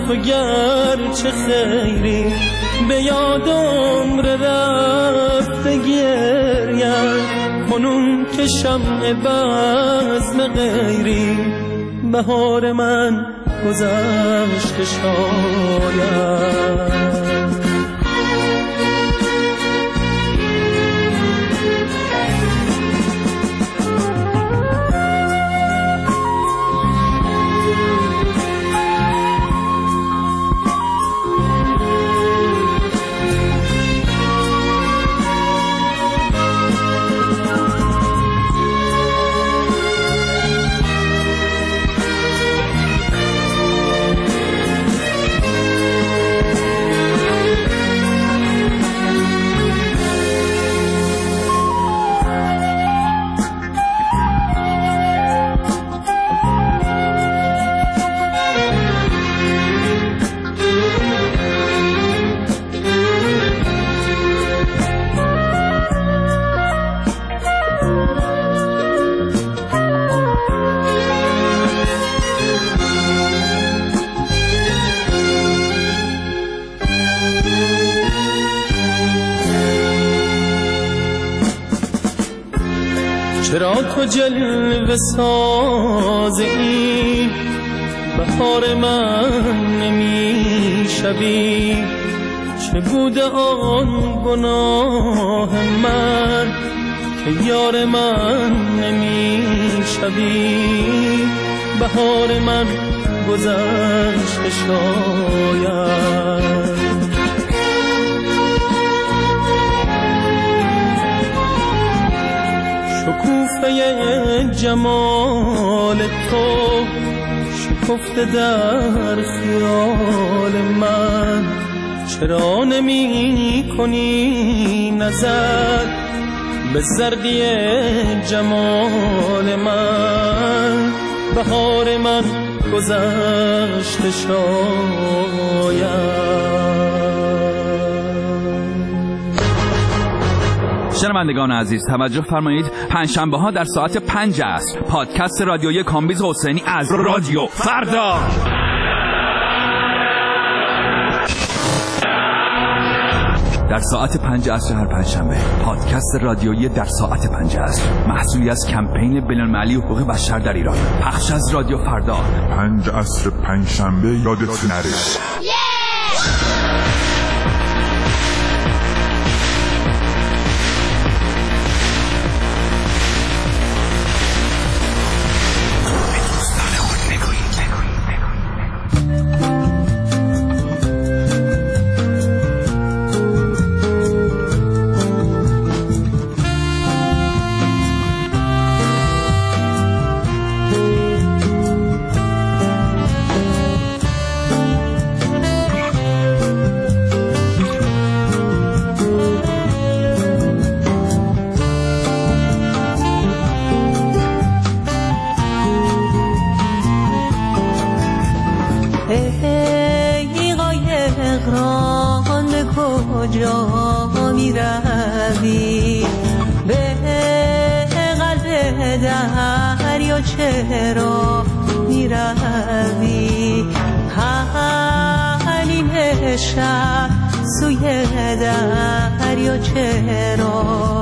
تو گرچه خیری به یاد عمر رفته گریم، کنون که شمع بزم غیری بهار من گذشت شاید. چرا تو جلوه سازی بهار من نمی شوی؟ چه بوده آن گناه من که یار من نمی شوی؟ بهار من گذشت شاید. شکوفه جمال تو شکفته در خیال من، چرا نمی کنی نظر به زردی جمال من؟ بهار من گذشت شاید. شنوندگان عزیز توجه فرمایید، پنجشنبه ها در ساعت 5 عصر پادکست رادیویی کامبیز حسینی از رادیو فردا. در ساعت 5 عصر هر پنجشنبه پادکست رادیویی در ساعت 5 عصر، محصولی از کمپین بین‌المللی حقوق بشر در ایران، پخش از رادیو فردا. 5 عصر پنجشنبه یادت نره. چرا میروی حنین شب سوی دریا؟ چرا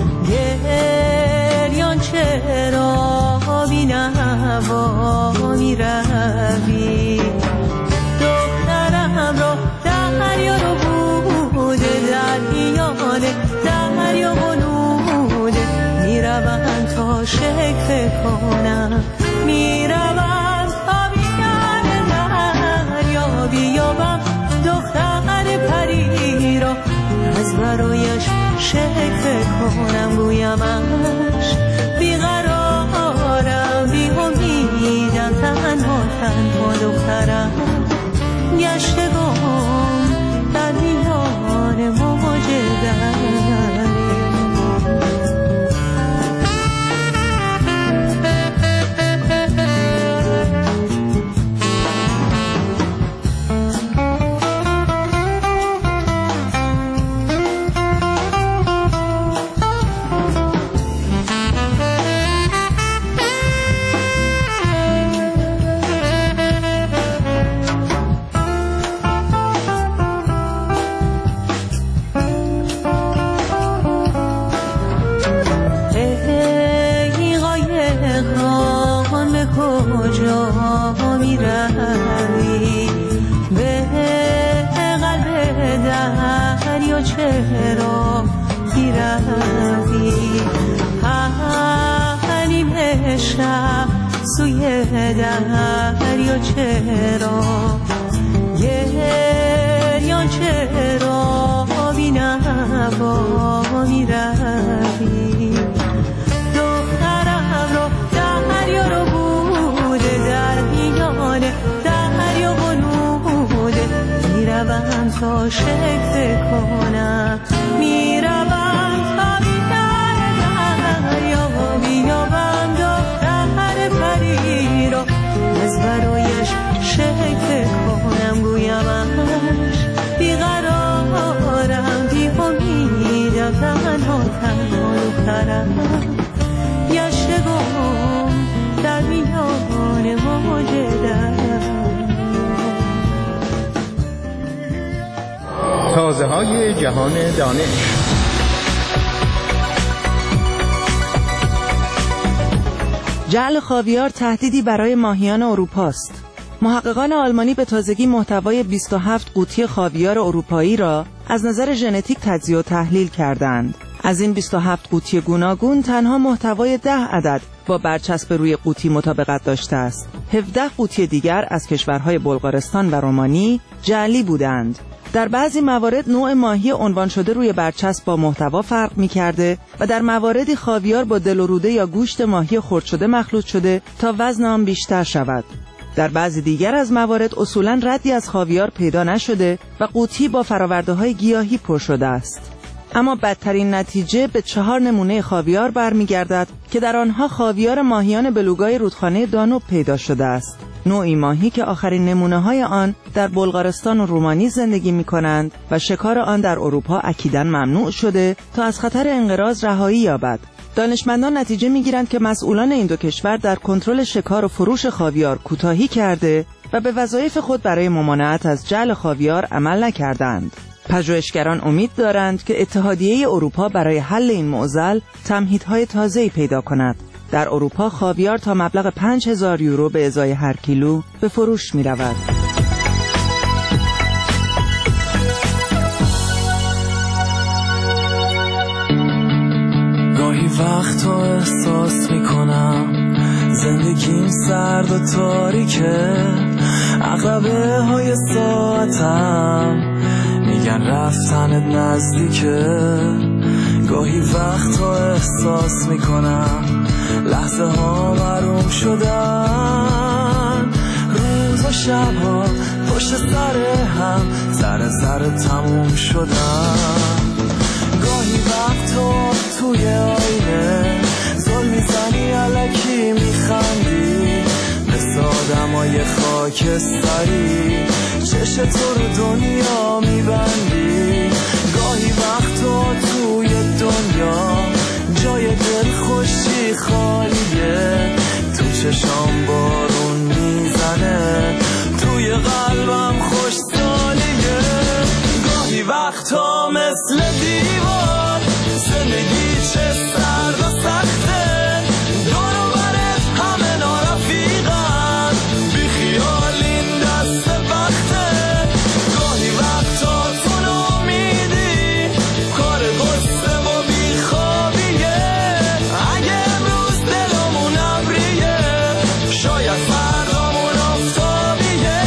گریان؟ چرا بی‌نوا میروی؟ دخترم را دریا رو بوده، در میان دریا بلوده، میروم تا شکر کنم، میروم تا بیان دریا بیابم دختر پری را، از برایش شکر کنم، گویمش بیقرارم بی امیدم، تنها دخترم گشتگم در میان موج دریایی. چرا میروی حلیمه شب سوی دریا چرا گریان چرا بی نوا میروی دخترم رو دریا رو بوده در میان دریا غنوده میروم تا شکل کنم میروم تا دریا بیابم دختر پری رو از برایش شکل کنم گویمش بیقرارم بی امیدم تنها دخترم گشتگم در میان موج تازه های جهان دانش. جعل خاویار تهدیدی برای ماهیان اروپاست. محققان آلمانی به تازگی محتوای 27 قوطی خاویار اروپایی را از نظر ژنتیک تجزیه و تحلیل کردند. از این 27 قوطی گوناگون تنها محتوای 10 عدد با برچسب روی قوطی مطابقت داشته است. 17 قوطی دیگر از کشورهای بلغارستان و رومانی جعلی بودند. در بعضی موارد نوع ماهی عنوان شده روی برچسب با محتوا فرق می‌کرده و در مواردی خاویار با دل و روده یا گوشت ماهی خرد شده مخلوط شده تا وزن آن بیشتر شود. در بعضی دیگر از موارد اصولاً ردی از خاویار پیدا نشده و قوطی با فرآورده‌های گیاهی پر شده است. اما بدترین نتیجه به 4 نمونه خاویار برمیگردد که در آنها خاویار ماهیان بلوگای رودخانه دانوب پیدا شده است. نوعی ماهی که آخرین نمونه‌های آن در بلغارستان و رومانی زندگی می‌کنند و شکار آن در اروپا اکیداً ممنوع شده تا از خطر انقراض رهایی یابد. دانشمندان نتیجه می‌گیرند که مسئولان این دو کشور در کنترل شکار و فروش خاویار کوتاهی کرده و به وظایف خود برای ممانعت از جعل خاویار عمل نکردند. پژوهشگران امید دارند که اتحادیه اروپا برای حل این معضل تمهیدهای تازه‌ای پیدا کند. در اروپا خاویار تا مبلغ 5000 یورو به ازای هر کیلو به فروش می رود. گاهی وقتا احساس می کنم زندگیم سرد و تاریکه، عقربه های ساعتم میگن رفتنت نزدیکه. گاهی وقتا احساس میکنم لحظه ها محروم شدن، روز و شب ها پشت سر هم ذره تموم شدن. گاهی وقتا توی آینه زل میزنی الکی میخندی، مثل آدمای خاکستری چش تو رو دنیا میبندی. گاهی وقتا توی دنیا جای دل خوشی خالیه، تو چشام بارون میزنه، توی قلبم خوش سالیه. گاهی وقتا مثل دیوار زندگی چه سرد و سخته، دور و برت همه نارفیقن، بی خیال این دست وقته. گاهی وقتا تو نامیدی کار قصه و بی خوابیه، اگه امروز دلمون ابریه شاید فردامون آفتابیه.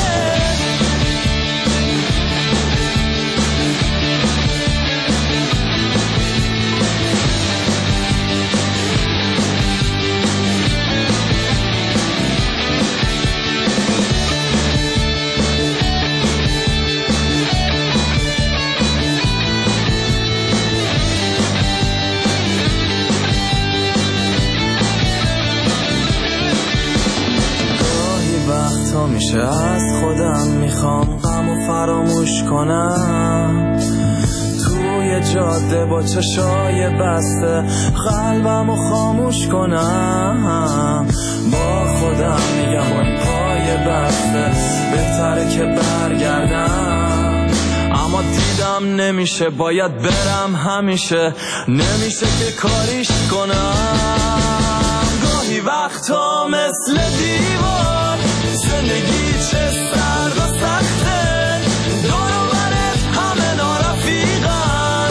میشه از خودم میخوام غم و فراموش کنم، توی جاده با چشای بسته قلبم و خاموش کنم. با خودم میگم با این پای بسته بهتره که برگردم، اما دیدم نمیشه، باید برم همیشه، نمیشه که کاریش کنم. گاهی وقتا مثل دیوار زندگی چه سرد و سخته، دور و برت همه نارفیقن،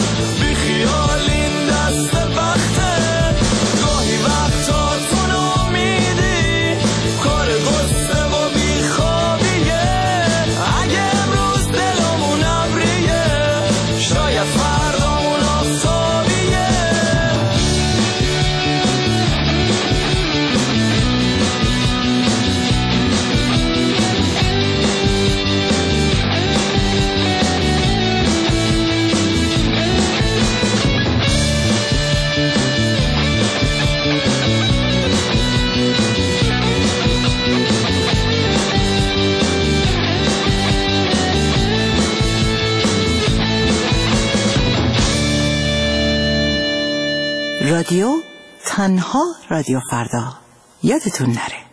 رادیو تنها رادیو فردا، یادتون نره.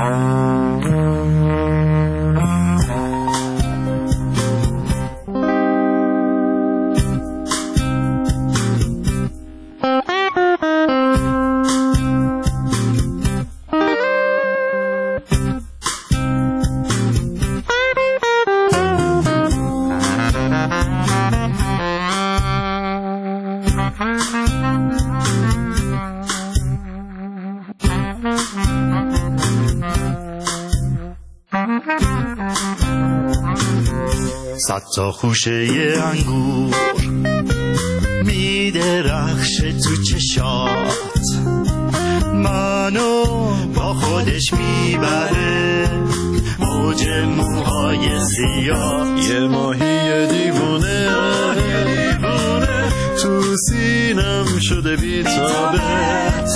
صد تا خوشه انگور میدرخشه تو چشات، منو با خودش میبره موج موهای سیاه. یه ماهی دیوونه تو سینم شده بی‌تابت،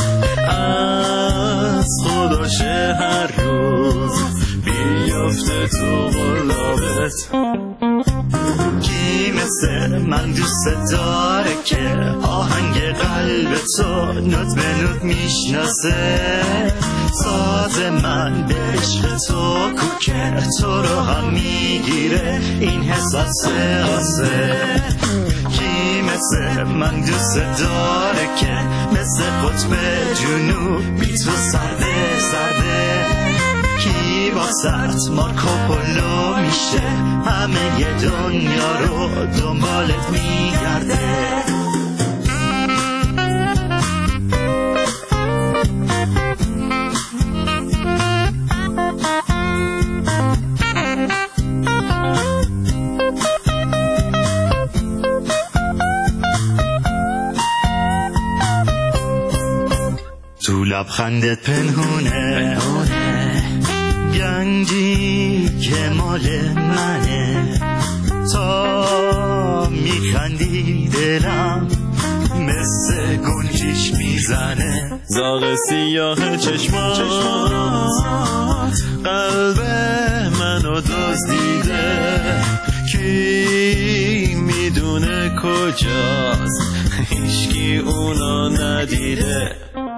از خداشه هر روز بیافته تو قلابت. کی مثل من دوست داره که آهنگ قلب تو نوت به نوت میشناسه، ساز من به عشق تو کوکه تو رو هم میگیره این حساسه آسه. کی مثل من دوست داره که مثل قطب جنوب بی تو سرده سرده، کی با سرت مارکوپولو میشه همه ی دنیا رو دنبالت میگرده. تو لبخندت پنهونه گنجی که مال منه، تا میخندی دلم مثل گنجیش میزنه. زاغ سیاه چشمات قلب منو دزدیده، کی میدونه کجاست هیچکی اونو ندیده.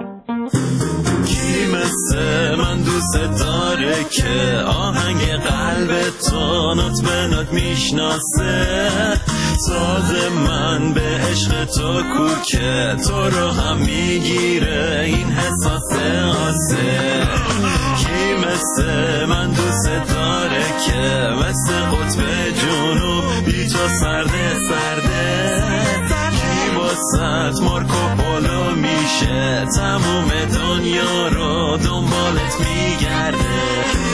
کی مثل من دوست داره که آهنگ قلب تو نوت به نوت میشناسه، ساز من به عشق تو کوکه تو رو هم میگیره این حساسه آسه. کی مثل من دوست داره که مثل قطب جنوب بی تو سرده سرده، کی واسط مارکوپولو میشه تموم دنیا رو دنبالت میگرده.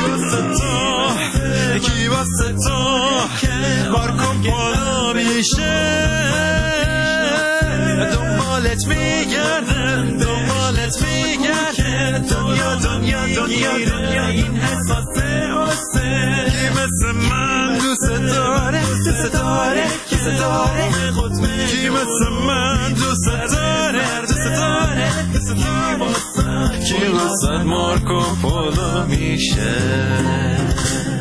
کی واسه تو مارکوپولو میشه دنبالت میگرده دنبالت میگرده، دنیا دنیا دنیا دنیا این حساسه آسه. کی مثل من دوست داره دوست داره دوست داره، کی مثل من دوست داره دوست داره دوست داره، کی واسه مارکوپولو میشه.